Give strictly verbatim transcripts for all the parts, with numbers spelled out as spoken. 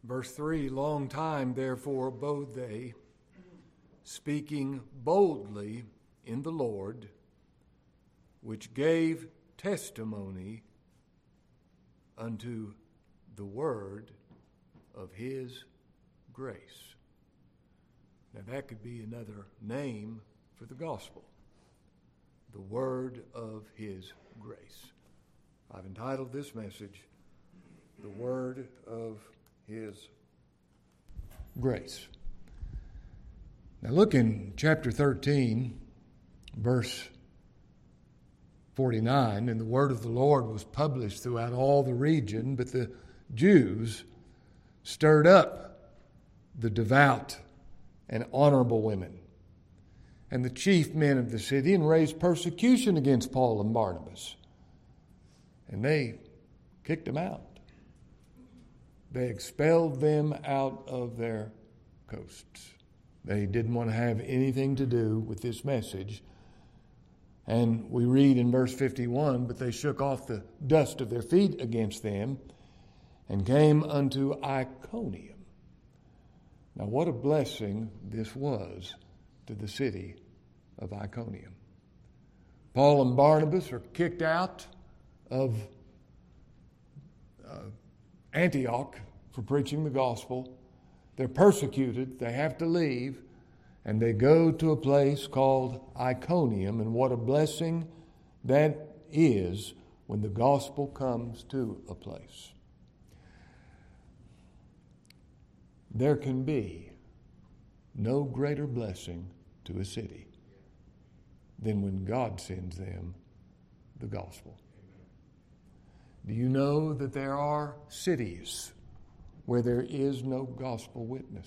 Verse three, long time therefore abode they, speaking boldly in the Lord, which gave testimony unto the word of his grace. Now that could be another name for the gospel. The word of his grace. I've entitled this message, The Word of His Grace. Now look in chapter thirteen, verse forty-nine, and the word of the Lord was published throughout all the region, but the Jews stirred up the devout and honorable women and the chief men of the city and raised persecution against Paul and Barnabas. And they kicked them out. They expelled them out of their coasts. They didn't want to have anything to do with this message. And we read in verse fifty-one, but they shook off the dust of their feet against them and came unto Iconium. Now what a blessing this was to the city of Iconium. Paul and Barnabas are kicked out of uh, Antioch for preaching the gospel. They're persecuted. They have to leave. And they go to a place called Iconium. And what a blessing that is when the gospel comes to a place. There can be no greater blessing to a city than when God sends them the gospel. Do you know that there are cities where there is no gospel witness?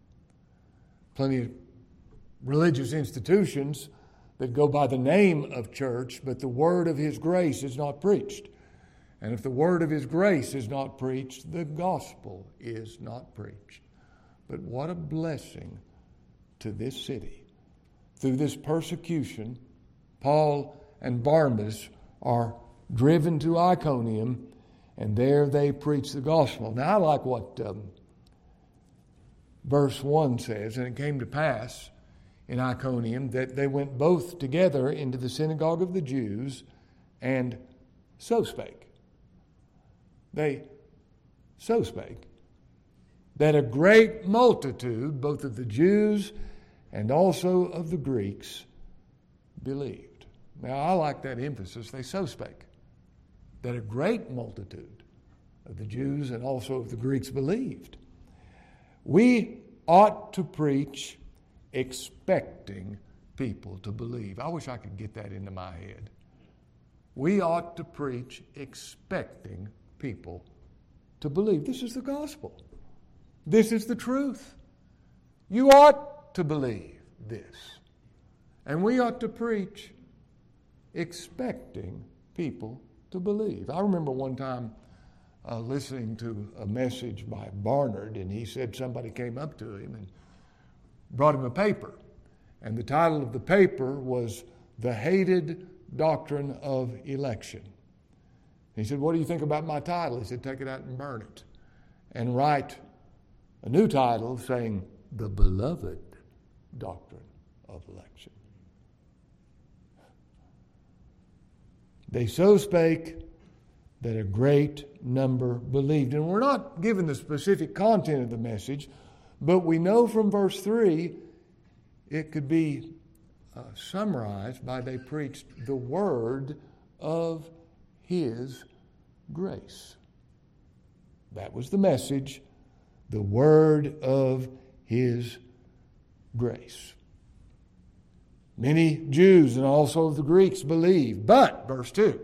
Plenty of religious institutions that go by the name of church, but the word of his grace is not preached. And if the word of his grace is not preached, the gospel is not preached. But what a blessing to this city. Through this persecution, Paul and Barnabas are driven to Iconium, and there they preach the gospel. Now, I like what um, verse one says, and it came to pass in Iconium that they went both together into the synagogue of the Jews, and so spake. They so spake that a great multitude, both of the Jews and also of the Greeks, believed. Now, I like that emphasis. They so spake that a great multitude of the Jews and also of the Greeks believed. We ought to preach expecting people to believe. I wish I could get that into my head. We ought to preach expecting people to believe. This is the gospel. This is the truth. You ought to believe this. And we ought to preach expecting people to believe. I remember one time uh, listening to a message by Barnard, and he said somebody came up to him and brought him a paper. And the title of the paper was The Hated Doctrine of Election. He said, what do you think about my title? He said, take it out and burn it. And write a new title saying, The Beloved Doctrine of Election. They so spake that a great number believed. And we're not given the specific content of the message, but we know from verse three it could be uh, summarized by they preached the word of his grace. That was the message, the word of his grace. Many Jews and also the Greeks believed. But, verse two,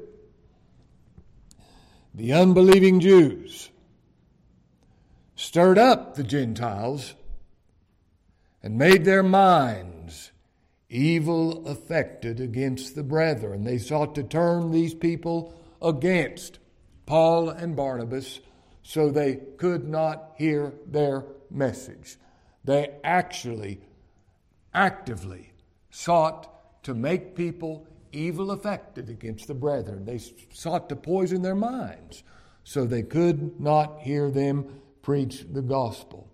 the unbelieving Jews stirred up the Gentiles and made their minds evil affected against the brethren. They sought to turn these people against Paul and Barnabas so they could not hear their message. They actually, actively sought to make people evil affected against the brethren. They sought to poison their minds so they could not hear them preach the gospel.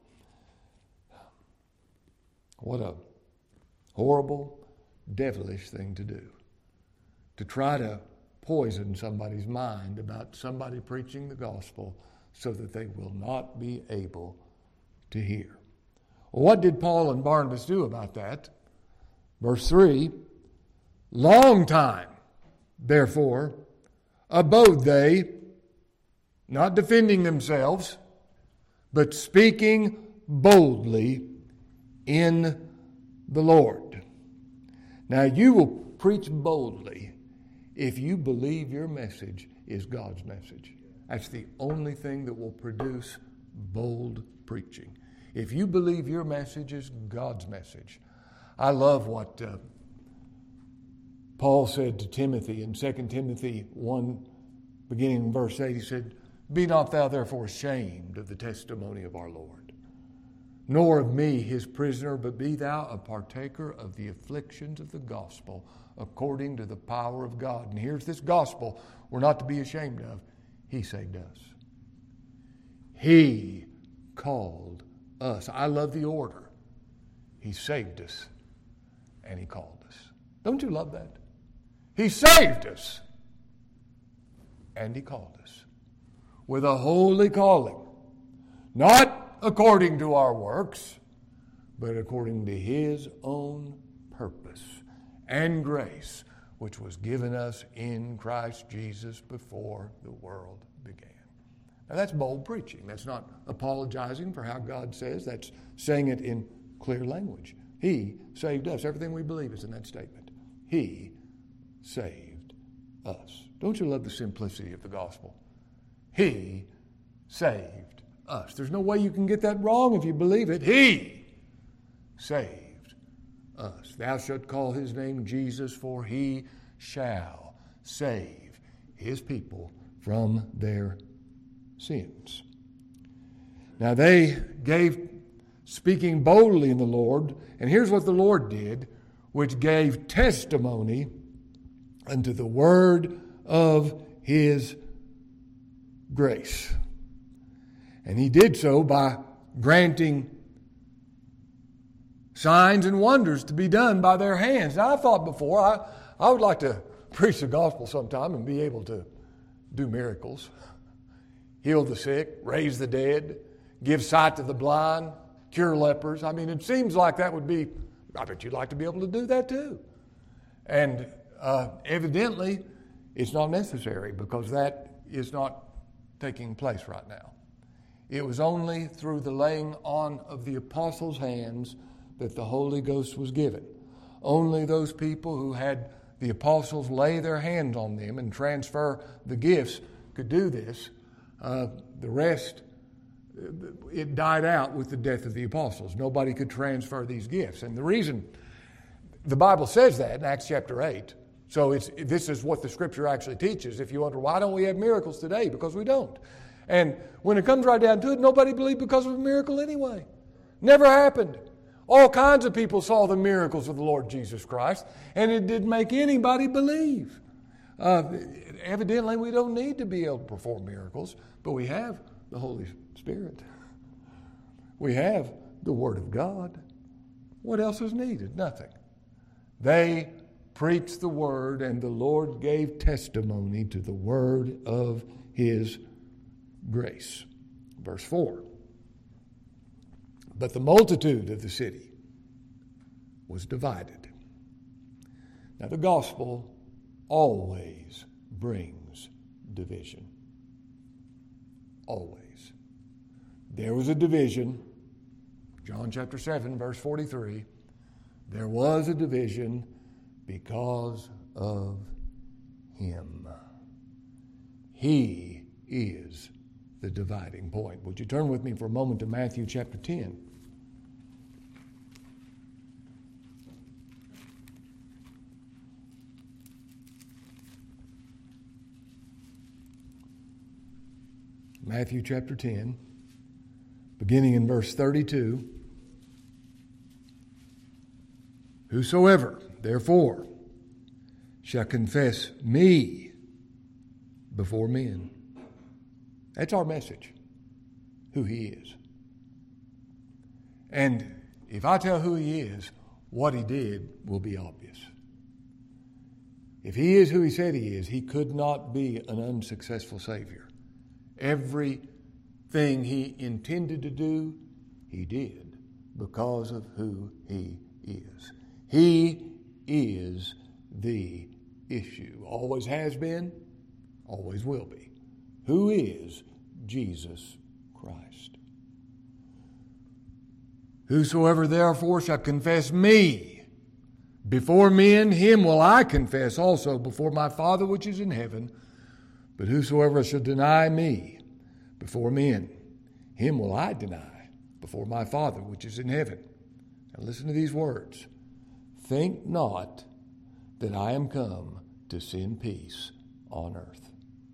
What a horrible, devilish thing to do. To try to poison somebody's mind about somebody preaching the gospel so that they will not be able to hear. Well, what did Paul and Barnabas do about that? Verse three, long time, therefore, abode they, not defending themselves, but speaking boldly in the Lord. Now, you will preach boldly if you believe your message is God's message. That's the only thing that will produce bold preaching. If you believe your message is God's message. I love what uh, Paul said to Timothy in Second Timothy one, beginning in verse eight. He said, "Be not thou therefore ashamed of the testimony of our Lord, nor of me his prisoner, but be thou a partaker of the afflictions of the gospel according to the power of God." And here's this gospel we're not to be ashamed of. He saved us. He called us. I love the order. He saved us and He called us. Don't you love that? He saved us and He called us with a holy calling, not according to our works, but according to His own purpose and grace, which was given us in Christ Jesus before the world began. Now that's bold preaching. That's not apologizing for how God says. That's saying it in clear language. He saved us. Everything we believe is in that statement. He saved us. Don't you love the simplicity of the gospel? He saved us. There's no way you can get that wrong if you believe it. He saved us. Thou shalt call His name Jesus, for He shall save His people from their sins. Now they gave, speaking boldly in the Lord, and here's what the Lord did, which gave testimony unto the word of His grace. And He did so by granting signs and wonders to be done by their hands. Now, I thought before, I, I would like to preach the gospel sometime and be able to do miracles. Heal the sick, raise the dead, give sight to the blind, cure lepers. I mean, it seems like that would be, I bet you'd like to be able to do that too. And uh, evidently, it's not necessary because that is not taking place right now. It was only through the laying on of the apostles' hands that the Holy Ghost was given. Only those people who had the apostles lay their hands on them and transfer the gifts could do this. Uh, the rest, it died out with the death of the apostles. Nobody could transfer these gifts. And the reason, the Bible says that in Acts chapter eight. So it's this is what the Scripture actually teaches. If you wonder, why don't we have miracles today? Because we don't. And when it comes right down to it, nobody believed because of a miracle anyway. Never happened. All kinds of people saw the miracles of the Lord Jesus Christ, and it didn't make anybody believe. Uh, evidently, we don't need to be able to perform miracles, but we have the Holy Spirit. We have the Word of God. What else is needed? Nothing. They preached the Word, and the Lord gave testimony to the Word of His grace. Verse four. But the multitude of the city was divided. Now the gospel always brings division. Always. There was a division. John chapter seven, verse forty-three. There was a division because of Him. He is the dividing point. Would you turn with me for a moment to Matthew chapter ten? Matthew chapter ten, beginning in verse thirty-two. Whosoever, therefore, shall confess me before men. That's our message. who He is. And if I tell who He is, what He did will be obvious. If He is who He said He is, He could not be an unsuccessful Savior. Everything He intended to do, He did because of who He is. He is the issue. Always has been, always will be. Who is Jesus Christ? Whosoever therefore shall confess me before men, him will I confess also before my Father which is in heaven. But whosoever shall deny me before men, him will I deny before my Father which is in heaven. Now listen to these words. Think not that I am come to send peace on earth.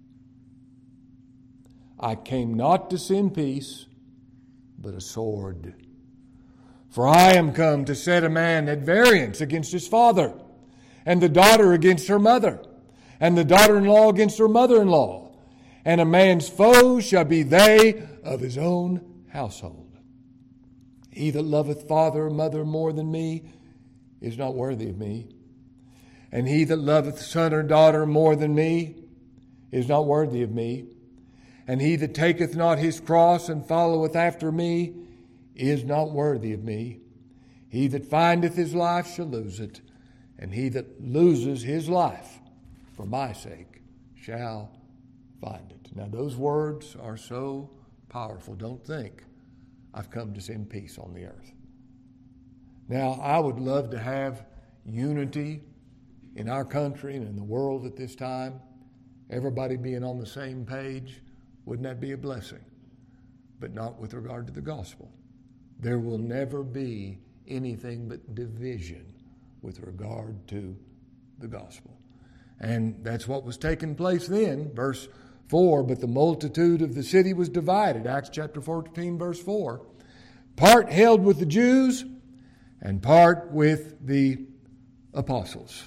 I came not to send peace, but a sword. For I am come to set a man at variance against his father, and the daughter against her mother, and the daughter-in-law against her mother-in-law. And a man's foes shall be they of his own household. He that loveth father or mother more than me is not worthy of me. And he that loveth son or daughter more than me is not worthy of me. And he that taketh not his cross and followeth after me is not worthy of me. He that findeth his life shall lose it, and he that loses his life for my sake shall find it. Now those words are so powerful. Don't think I've come to send peace on the earth. Now I would love to have unity in our country and in the world at this time. Everybody being on the same page. Wouldn't that be a blessing? But not with regard to the gospel. There will never be anything but division with regard to the gospel. And that's what was taking place then. Verse four, but the multitude of the city was divided. Acts chapter fourteen, verse four. Part held with the Jews and part with the apostles.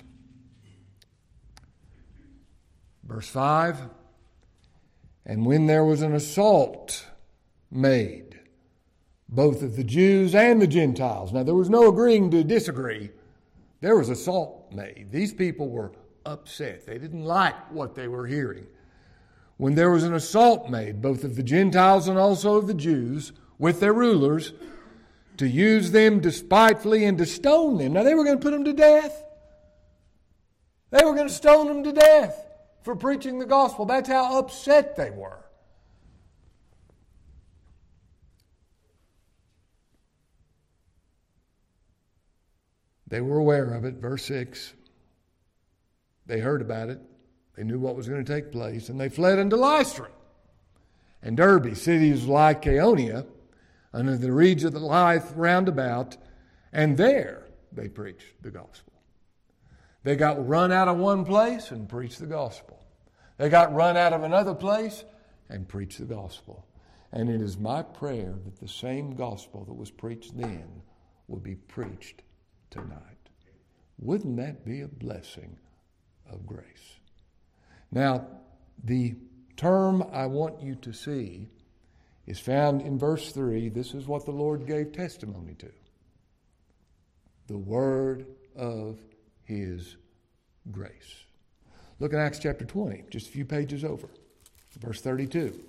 Verse five, and when there was an assault made, both of the Jews and the Gentiles. Now, there was no agreeing to disagree. There was assault made. These people were upset. They didn't like what they were hearing. When there was an assault made, both of the Gentiles and also of the Jews, with their rulers, to use them despitefully and to stone them. Now, they were going to put them to death. They were going to stone them to death for preaching the gospel. That's how upset they were. They were aware of it. Verse six. They heard about it. They knew what was going to take place. And they fled unto Lystra and Derbe, cities of Lycaonia, under the region of the lieth round about. And there they preached the gospel. They got run out of one place and preached the gospel. They got run out of another place and preached the gospel. And it is my prayer that the same gospel that was preached then will be preached tonight. Wouldn't that be a blessing of grace? Now, the term I want you to see is found in verse three. This is what the Lord gave testimony to. The word of His grace. Look at Acts chapter twenty, just a few pages over. Verse thirty-two.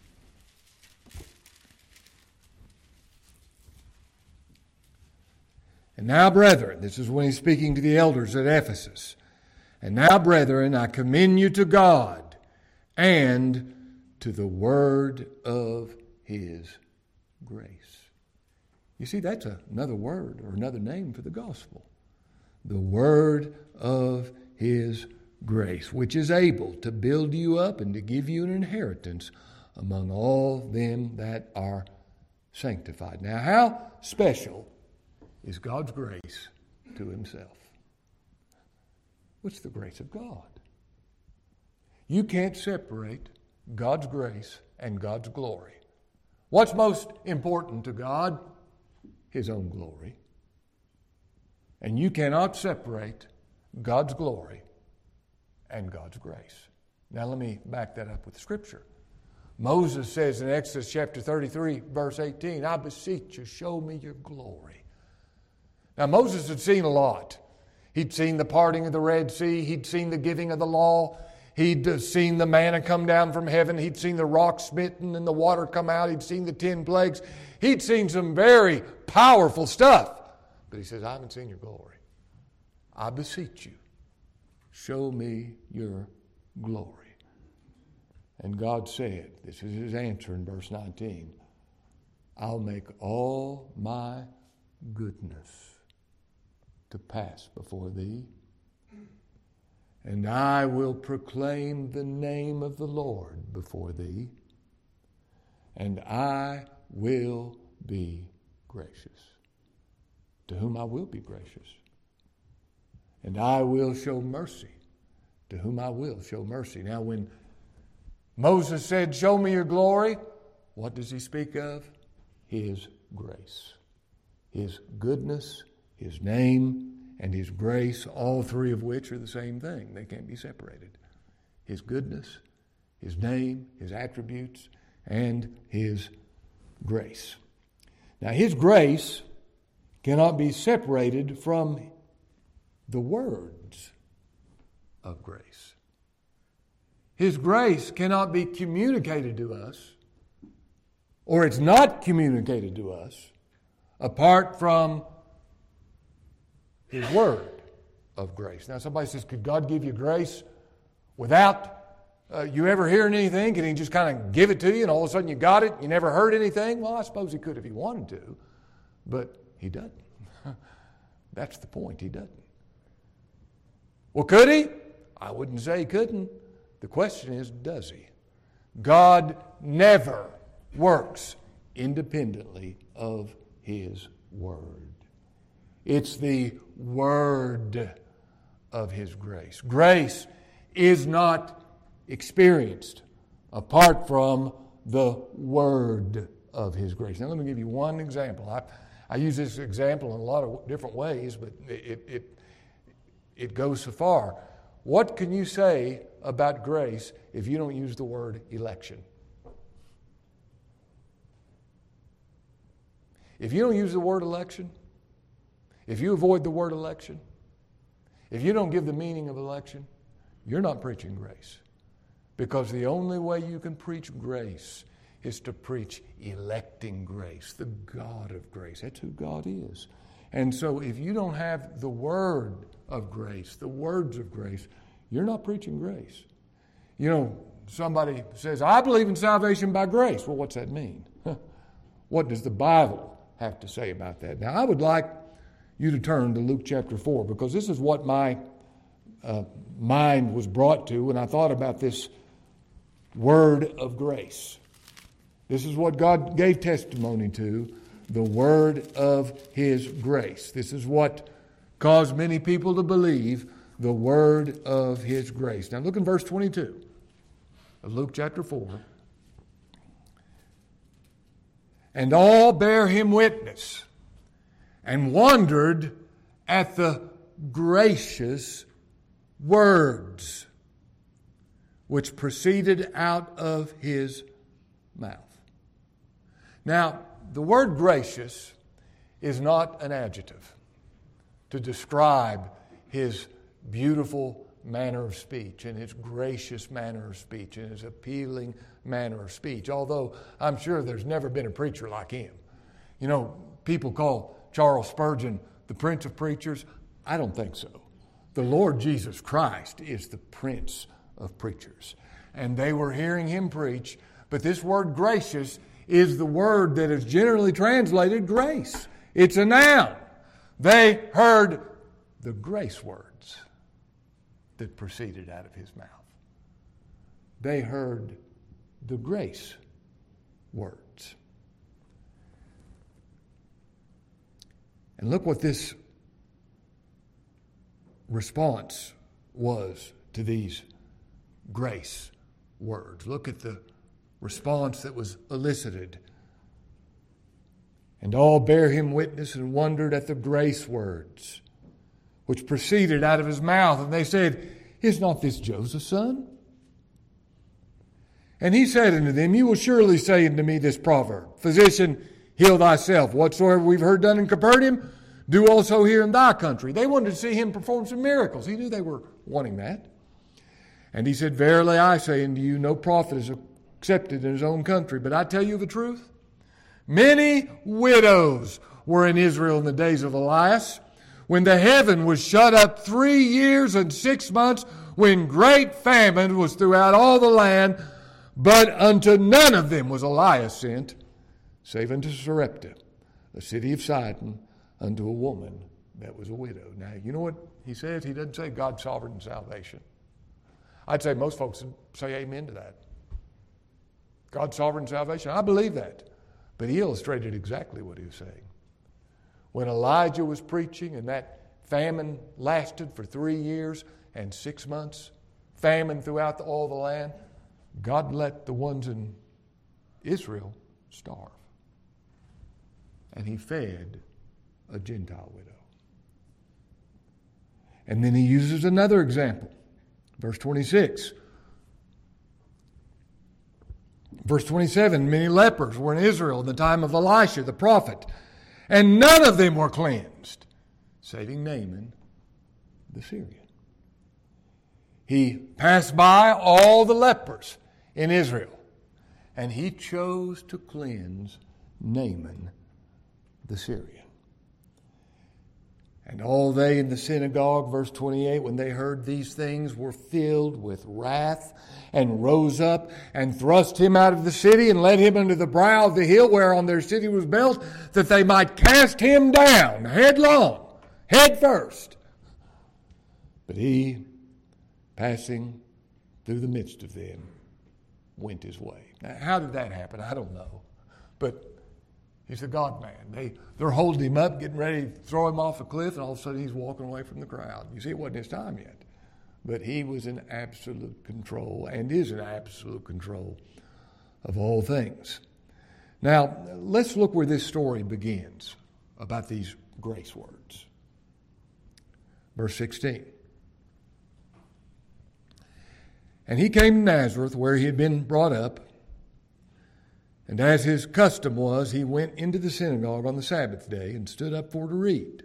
And now, brethren, this is when he's speaking to the elders at Ephesus. And now, brethren, I commend you to God and to the word of His grace. You see, that's another word or another name for the gospel. The word of His grace, which is able to build you up and to give you an inheritance among all them that are sanctified. Now, how special is God's grace to Himself? What's the grace of God? You can't separate God's grace and God's glory. What's most important to God? His own glory. And you cannot separate God's glory and God's grace. Now let me back that up with Scripture. Moses says in Exodus chapter thirty-three, verse eighteen, I beseech you, show me your glory. Now Moses had seen a lot. He'd seen the parting of the Red Sea. He'd seen the giving of the law. He'd seen the manna come down from heaven. He'd seen the rock smitten and the water come out. He'd seen the ten plagues. He'd seen some very powerful stuff. But he says, I haven't seen your glory. I beseech you, show me your glory. And God said, this is his answer in verse nineteen, I'll make all my goodness to pass before thee, and I will proclaim the name of the Lord before thee, and I will be gracious, to whom I will be gracious, and I will show mercy, to whom I will show mercy. Now when Moses said, show me your glory, what does he speak of? His grace, his goodness, his name, and his grace, all three of which are the same thing. They can't be separated. His goodness, his name, his attributes, and his grace. Now, his grace cannot be separated from the words of grace. His grace cannot be communicated to us, or it's not communicated to us, apart from his word of grace. Now somebody says, could God give you grace without uh, you ever hearing anything? Can he just kind of give it to you and all of a sudden you got it, you never heard anything? Well, I suppose he could if he wanted to, but he doesn't. That's the point, he doesn't. Well, could he? I wouldn't say he couldn't. The question is, does he? God never works independently of his word. It's the word of his grace. Grace is not experienced apart from the word of his grace. Now let me give you one example. I, I use this example in a lot of different ways, but it, it, it goes so far. What can you say about grace if you don't use the word election? If you don't use the word election, if you avoid the word election, if you don't give the meaning of election, you're not preaching grace. Because the only way you can preach grace is to preach electing grace, the God of grace. That's who God is. And so if you don't have the word of grace, the words of grace, you're not preaching grace. You know, somebody says, I believe in salvation by grace. Well, what's that mean? What does the Bible have to say about that? Now, I would like you to turn to Luke chapter four, because this is what my uh, mind was brought to when I thought about this word of grace. This is what God gave testimony to, the word of his grace. This is what caused many people to believe the word of his grace. Now look in verse twenty-two of Luke chapter four. And all bear him witness, and wondered at the gracious words which proceeded out of his mouth. Now, the word gracious is not an adjective to describe his beautiful manner of speech and his gracious manner of speech and his appealing manner of speech, although I'm sure there's never been a preacher like him. You know, people call Charles Spurgeon the Prince of Preachers. I don't think so. The Lord Jesus Christ is the Prince of Preachers. And they were hearing him preach, but this word gracious is the word that is generally translated grace. It's a noun. They heard the grace words that proceeded out of his mouth. They heard the grace words. And look what this response was to these grace words. Look at the response that was elicited. And all bare him witness and wondered at the grace words which proceeded out of his mouth. And they said, is not this Joseph's son? And he said unto them, You will surely say unto me this proverb, Physician, heal thyself. Whatsoever we've heard done in Capernaum, do also here in thy country. They wanted to see him perform some miracles. He knew they were wanting that. And he said, Verily I say unto you, no prophet is accepted in his own country. But I tell you the truth, many widows were in Israel in the days of Elias, when the heaven was shut up three years and six months, when great famine was throughout all the land, but unto none of them was Elias sent, save unto Sarepta, a city of Sidon, unto a woman that was a widow. Now, you know what he says? He doesn't say God's sovereign salvation. I'd say most folks would say amen to that. God's sovereign salvation. I believe that. But he illustrated exactly what he was saying. When Elijah was preaching and that famine lasted for three years and six months, famine throughout the, all the land, God let the ones in Israel starve. And he fed a Gentile widow. And then he uses another example. Verse twenty-six. Verse twenty-seven, many lepers were in Israel in the time of Elisha the prophet, and none of them were cleansed, saving Naaman the Syrian. He passed by all the lepers in Israel, and he chose to cleanse Naaman the Syrian. And all they in the synagogue, verse twenty-eight, when they heard these things, were filled with wrath, and rose up and thrust him out of the city, and led him unto the brow of the hill whereon their city was built, that they might cast him down headlong, head first. But he, passing through the midst of them, went his way. Now, how did that happen? I don't know. But he's a God-man. They, they're holding him up, getting ready to throw him off a cliff, and all of a sudden he's walking away from the crowd. You see, it wasn't his time yet. But he was in absolute control, and is in absolute control of all things. Now, let's look where this story begins about these grace words. Verse sixteen. And he came to Nazareth, where he had been brought up, and as his custom was, he went into the synagogue on the Sabbath day and stood up for to read.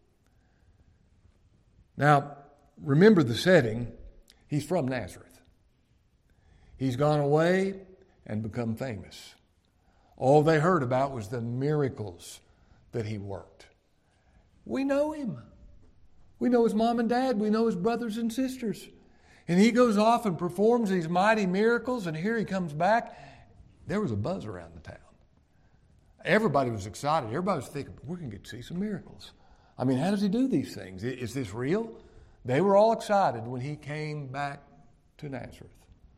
Now, remember the setting. He's from Nazareth. He's gone away and become famous. All they heard about was the miracles that he worked. We know him. We know his mom and dad. We know his brothers and sisters. And he goes off and performs these mighty miracles, and here he comes back. There was a buzz around the town. Everybody was excited. Everybody was thinking, we're going to get to see some miracles. I mean, how does he do these things? Is this real? They were all excited when he came back to Nazareth.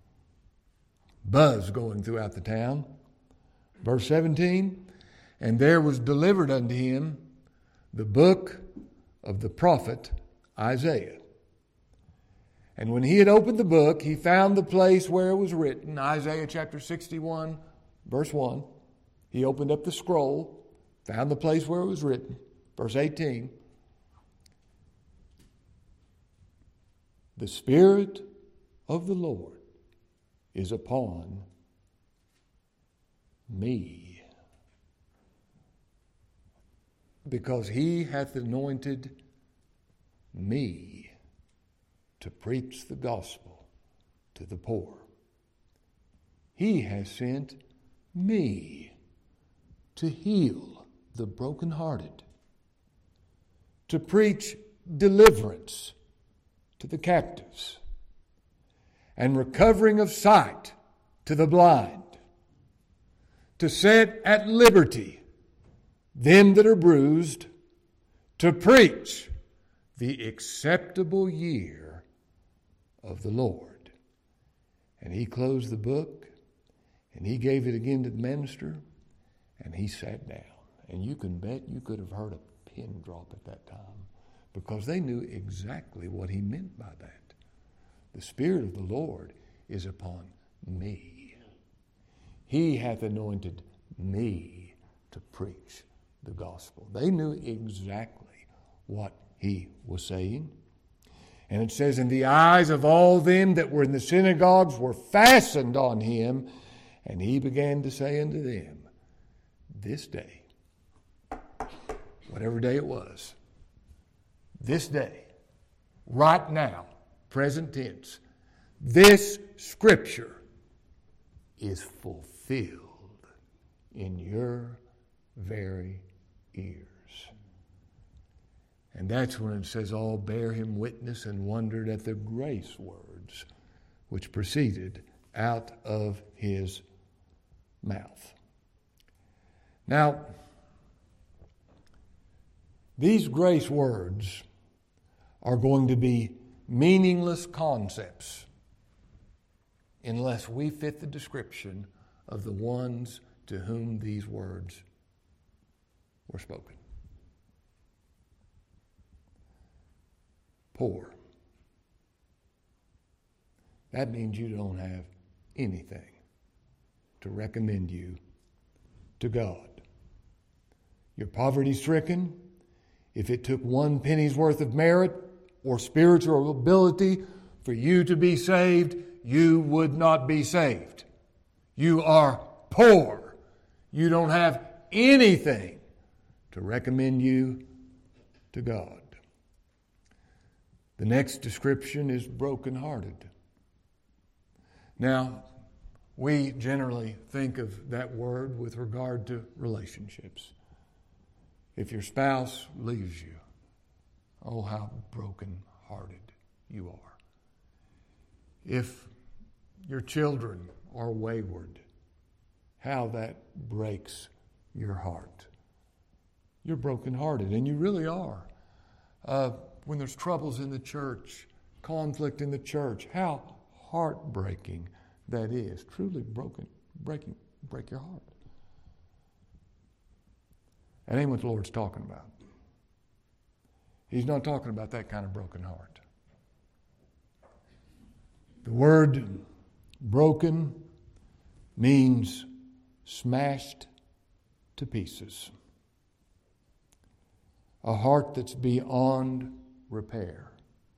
Buzz going throughout the town. Verse seventeen, and there was delivered unto him the book of the prophet Isaiah. And when he had opened the book, he found the place where it was written, Isaiah chapter sixty-one, verse one. He opened up the scroll, found the place where it was written, verse eighteen. The Spirit of the Lord is upon me, because he hath anointed me to preach the gospel to the poor. He has sent me to heal the brokenhearted, to preach deliverance to the captives, and recovering of sight to the blind, to set at liberty them that are bruised, to preach the acceptable year of the Lord. And he closed the book, and he gave it again to the minister, and he sat down. And you can bet you could have heard a pin drop at that time, because they knew exactly what he meant by that. The Spirit of the Lord is upon me. He hath anointed me to preach the gospel. They knew exactly what he was saying. And it says, and the eyes of all them that were in the synagogues were fastened on him, and he began to say unto them, this day, whatever day it was, this day, right now, present tense, this scripture is fulfilled in your very ears. And that's when it says, all bare him witness and wondered at the grace words which proceeded out of his mouth. Now, these grace words are going to be meaningless concepts unless we fit the description of the ones to whom these words were spoken. Poor. That means you don't have anything to recommend you to God. You're poverty-stricken. If it took one penny's worth of merit or spiritual ability for you to be saved, you would not be saved. You are poor. You don't have anything to recommend you to God. The next description is brokenhearted. Now, we generally think of that word with regard to relationships. If your spouse leaves you, oh, how broken-hearted you are. If your children are wayward, how that breaks your heart. You're broken-hearted, and you really are. Uh, when there's troubles in the church, conflict in the church, how heartbreaking that is. Truly broken, breaking, break your heart. That ain't what the Lord's talking about. He's not talking about that kind of broken heart. The word broken means smashed to pieces. A heart that's beyond repair.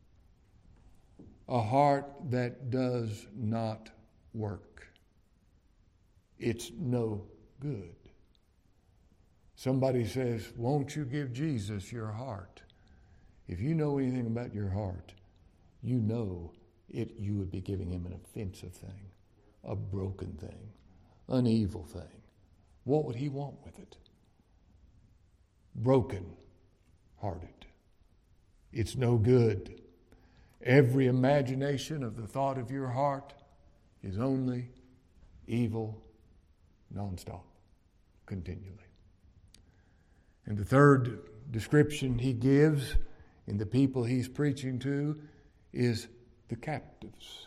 A heart that does not work. It's no good. Somebody says, won't you give Jesus your heart? If you know anything about your heart, you know it. You would be giving him an offensive thing, a broken thing, an evil thing. What would he want with it? Broken hearted. It's no good. Every imagination of the thought of your heart is only evil, nonstop, continually. And the third description he gives in the people he's preaching to is the captives.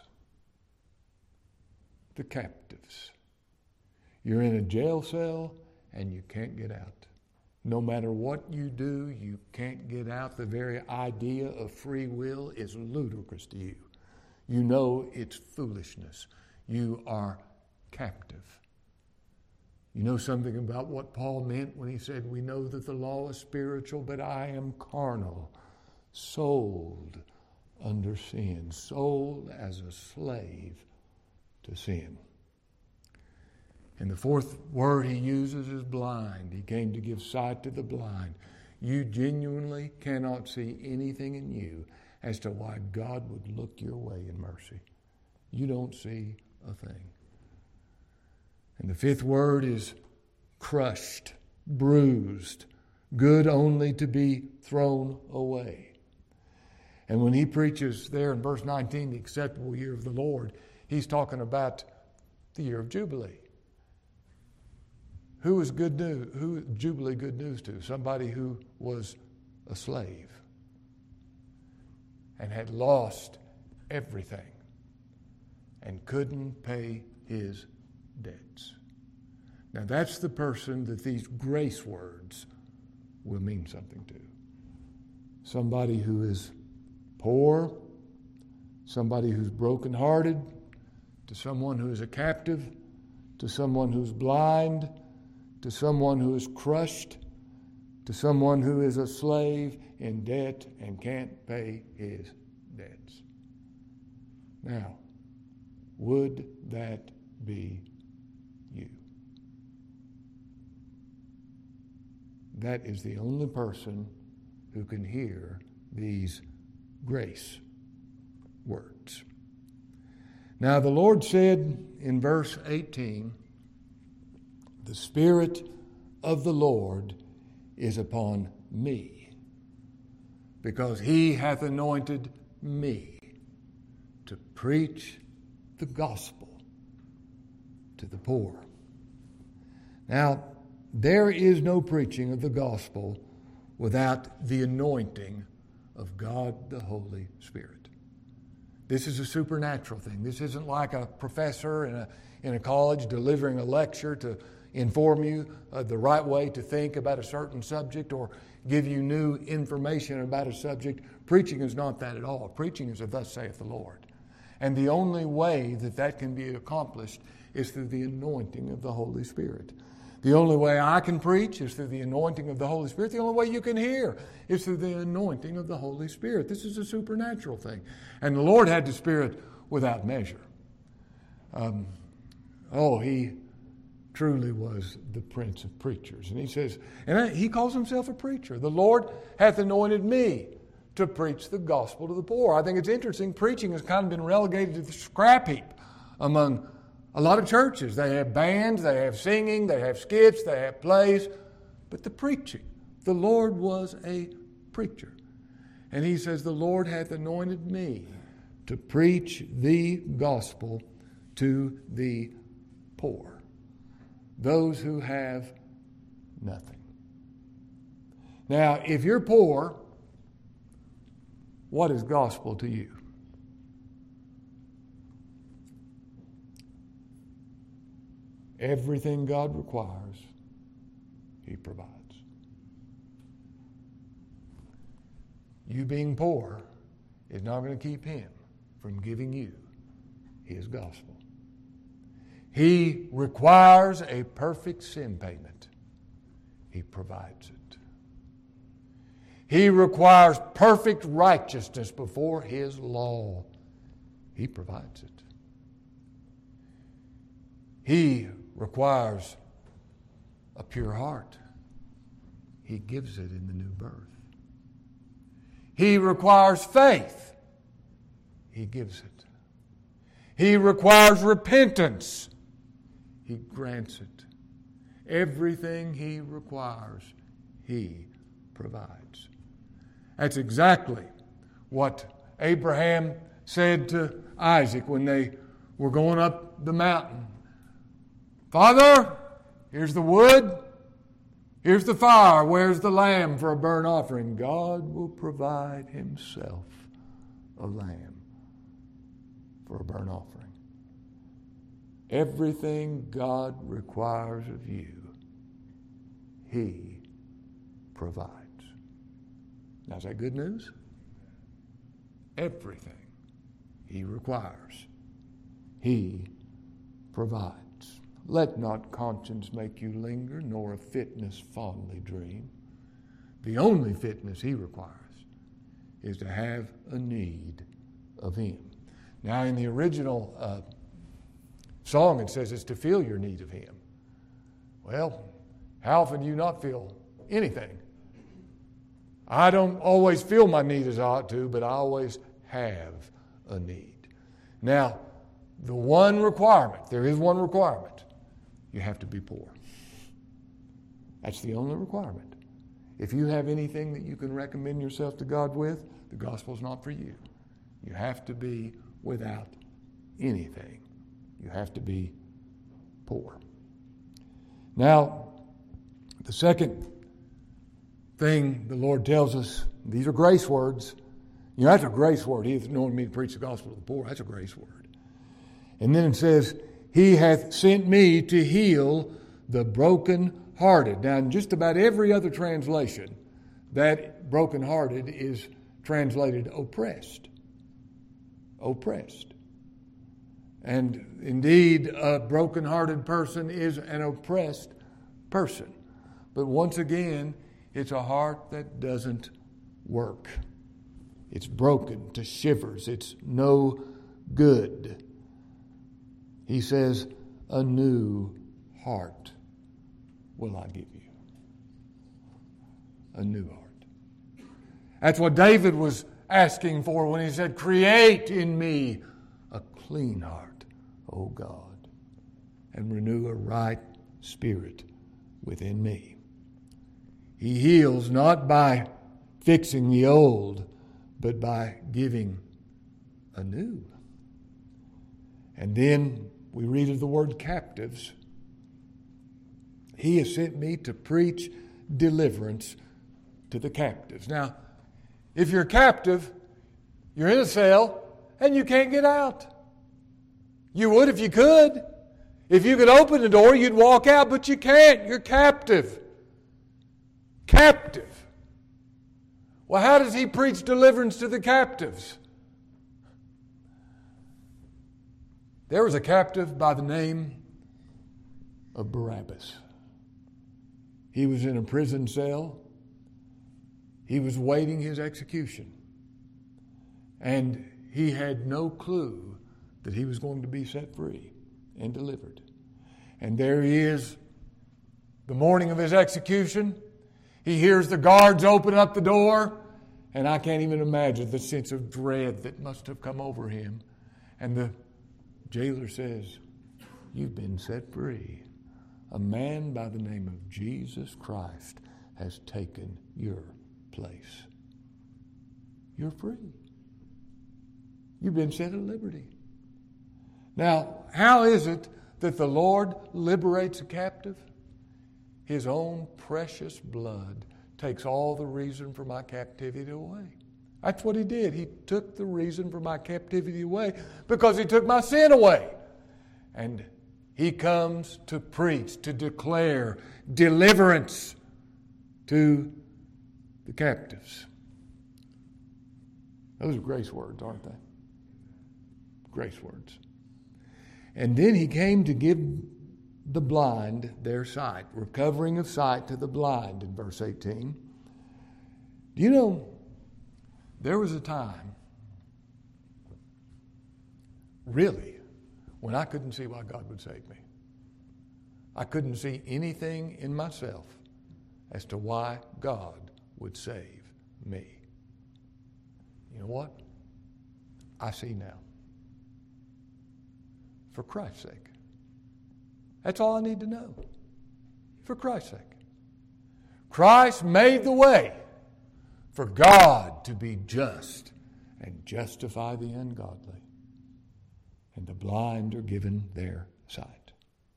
The captives. You're in a jail cell and you can't get out. No matter what you do, you can't get out. The very idea of free will is ludicrous to you. You know it's foolishness. You are captive. You know something about what Paul meant when he said, we know that the law is spiritual, but I am carnal, sold under sin, sold as a slave to sin. And the fourth word he uses is blind. He came to give sight to the blind. You genuinely cannot see anything in you as to why God would look your way in mercy. You don't see a thing. And the fifth word is crushed, bruised, good only to be thrown away. And when he preaches there in verse nineteen, the acceptable year of the Lord, he's talking about the year of Jubilee. Who is good news? Who is Jubilee good news to? Somebody who was a slave and had lost everything and couldn't pay his debts. Now that's the person that these grace words will mean something to. Somebody who is poor, somebody who's brokenhearted, to someone who is a captive, to someone who's blind, to someone who is crushed, to someone who is a slave in debt and can't pay his debts. Now, would that be you? That is the only person who can hear these grace words. Now, the Lord said in verse eighteen, "The Spirit of the Lord is upon me, because he hath anointed me to preach the gospel to the poor." Now, there is no preaching of the gospel without the anointing of God the Holy Spirit. This is a supernatural thing. This isn't like a professor in a, in a college delivering a lecture to inform you uh, the right way to think about a certain subject or give you new information about a subject. Preaching is not that at all. Preaching is a "thus saith the Lord." And the only way that that can be accomplished is through the anointing of the Holy Spirit. The only way I can preach is through the anointing of the Holy Spirit. The only way you can hear is through the anointing of the Holy Spirit. This is a supernatural thing. And the Lord had the Spirit without measure. Um, oh, he truly was the Prince of Preachers. And he says, and he calls himself a preacher. "The Lord hath anointed me to preach the gospel to the poor." I think it's interesting. Preaching has kind of been relegated to the scrap heap among a lot of churches. They have bands, they have singing, they have skits, they have plays. But the preaching, the Lord was a preacher. And he says, "The Lord hath anointed me to preach the gospel to the poor," those who have nothing. Now, if you're poor, what is gospel to you? Everything God requires, he provides. You being poor is not going to keep him from giving you his gospel. He requires a perfect sin payment. He provides it. He requires perfect righteousness before his law. He provides it. He requires a pure heart. He gives it in the new birth. He requires faith. He gives it. He requires repentance. He grants it. Everything he requires, he provides. That's exactly what Abraham said to Isaac when they were going up the mountain. "Father, here's the wood, here's the fire, where's the lamb for a burnt offering?" God will provide himself a lamb for a burnt offering. Everything God requires of you, he provides. Now, is that good news? Everything he requires, he provides. "Let not conscience make you linger, nor a fitness fondly dream." The only fitness he requires is to have a need of him. Now, in the original uh, song, it says it's to feel your need of him. Well, how often do you not feel anything? I don't always feel my need as I ought to, but I always have a need. Now, the one requirement, there is one requirement. You have to be poor. That's the only requirement. If you have anything that you can recommend yourself to God with, the gospel is not for you. You have to be without anything. You have to be poor. Now, the second thing the Lord tells us, these are grace words. You know, that's a grace word. He hath anointed me to preach the gospel to the poor. That's a grace word. And then it says, He hath sent me to heal the brokenhearted. Now, in just about every other translation, that brokenhearted is translated oppressed. Oppressed. And indeed, a brokenhearted person is an oppressed person. But once again, it's a heart that doesn't work. It's broken to shivers. It's no good. He says, a new heart will I give you. A new heart. That's what David was asking for when he said, create in me a clean heart, O God, and renew a right spirit within me. He heals not by fixing the old, but by giving anew. And then we read of the word captives. He has sent me to preach deliverance to the captives. Now, if you're captive, you're in a cell and you can't get out. You would if you could. If you could open the door, you'd walk out, but you can't. You're captive. Captive. Well, how does he preach deliverance to the captives? There was a captive by the name of Barabbas. He was in a prison cell. He was waiting his execution. And he had no clue that he was going to be set free and delivered. And there he is, the morning of his execution. He hears the guards open up the door, and I can't even imagine the sense of dread that must have come over him. And the jailer says, you've been set free. A man by the name of Jesus Christ has taken your place. You're free. You've been set at liberty. Now, how is it that the Lord liberates a captive? His own precious blood takes all the reason for my captivity away. That's what he did. He took the reason for my captivity away because he took my sin away. And he comes to preach, to declare deliverance to the captives. Those are grace words, aren't they? Grace words. And then he came to give the blind their sight, recovering of sight to the blind in verse eighteen. Do you know, there was a time, really, when I couldn't see why God would save me. I couldn't see anything in myself as to why God would save me. You know what? I see now. For Christ's sake. That's all I need to know. For Christ's sake. Christ made the way for God to be just and justify the ungodly. And the blind are given their sight.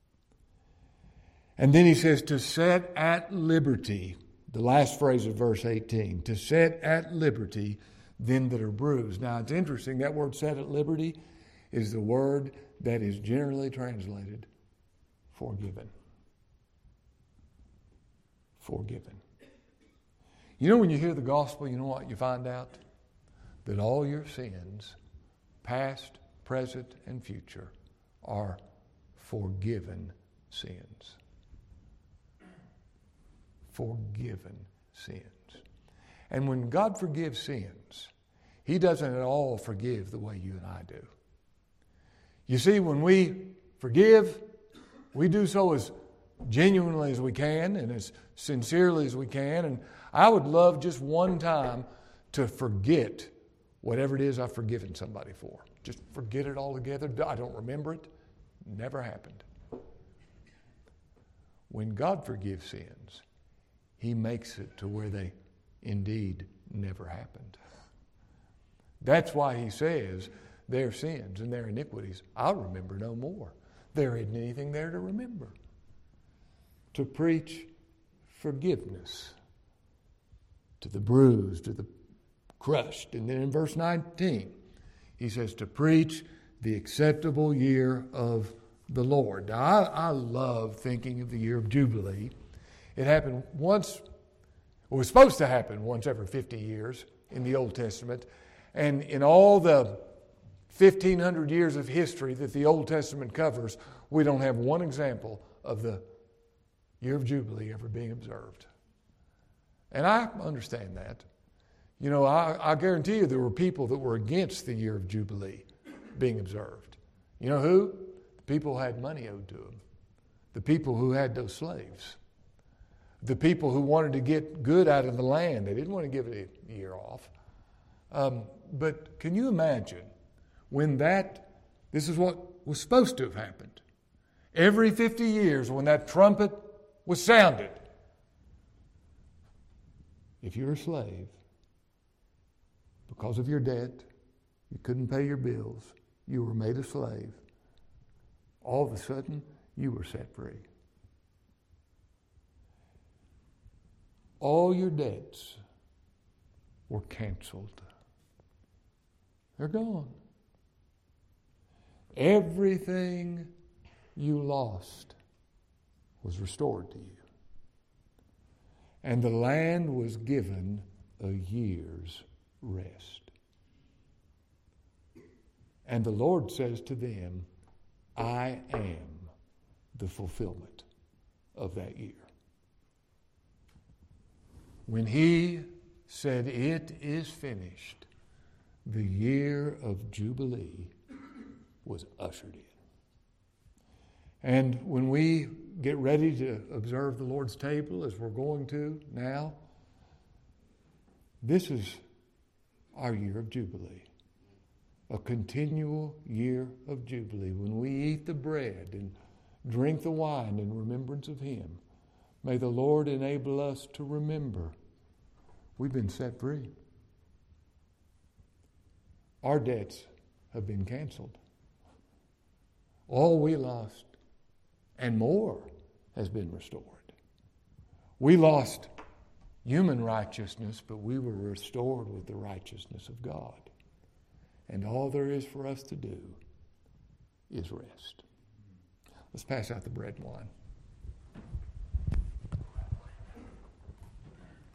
And then he says to set at liberty, the last phrase of verse eighteen, to set at liberty them that are bruised. Now it's interesting, that word set at liberty is the word that is generally translated forgiven. Forgiven. You know, when you hear the gospel, you know what you find out? That all your sins, past, present, and future, are forgiven sins. Forgiven sins. And when God forgives sins, He doesn't at all forgive the way you and I do. You see, when we forgive, we do so as genuinely as we can and as sincerely as we can. And I would love just one time to forget whatever it is I've forgiven somebody for. Just forget it altogether. I don't remember it. Never happened. When God forgives sins, He makes it to where they indeed never happened. That's why He says, their sins and their iniquities, I'll remember no more. There isn't anything there to remember. To preach forgiveness to the bruised, to the crushed. And then in verse nineteen, he says to preach the acceptable year of the Lord. Now, I, I love thinking of the year of Jubilee. It happened once, it was supposed to happen once every fifty years in the Old Testament. And in all the fifteen hundred years of history that the Old Testament covers, we don't have one example of the year of Jubilee ever being observed. And I understand that. You know, I, I guarantee you there were people that were against the year of Jubilee being observed. You know who? The people who had money owed to them. The people who had those slaves. The people who wanted to get good out of the land. They didn't want to give it a year off. Um, but can you imagine when that, this is what was supposed to have happened. Every fifty years when that trumpet was sounded, if you're a slave, because of your debt, you couldn't pay your bills, you were made a slave, all of a sudden you were set free. All your debts were canceled. They're gone. Everything you lost was restored to you. And the land was given a year's rest. And the Lord says to them, I am the fulfillment of that year. When he said, it is finished, the year of Jubilee was ushered in. And when we get ready to observe the Lord's table, as we're going to now, this is our year of Jubilee. A continual year of Jubilee. When we eat the bread and drink the wine in remembrance of him, may the Lord enable us to remember we've been set free. Our debts have been canceled. All we lost and more has been restored. We lost human righteousness, but we were restored with the righteousness of God. And all there is for us to do is rest. Let's pass out the bread and wine.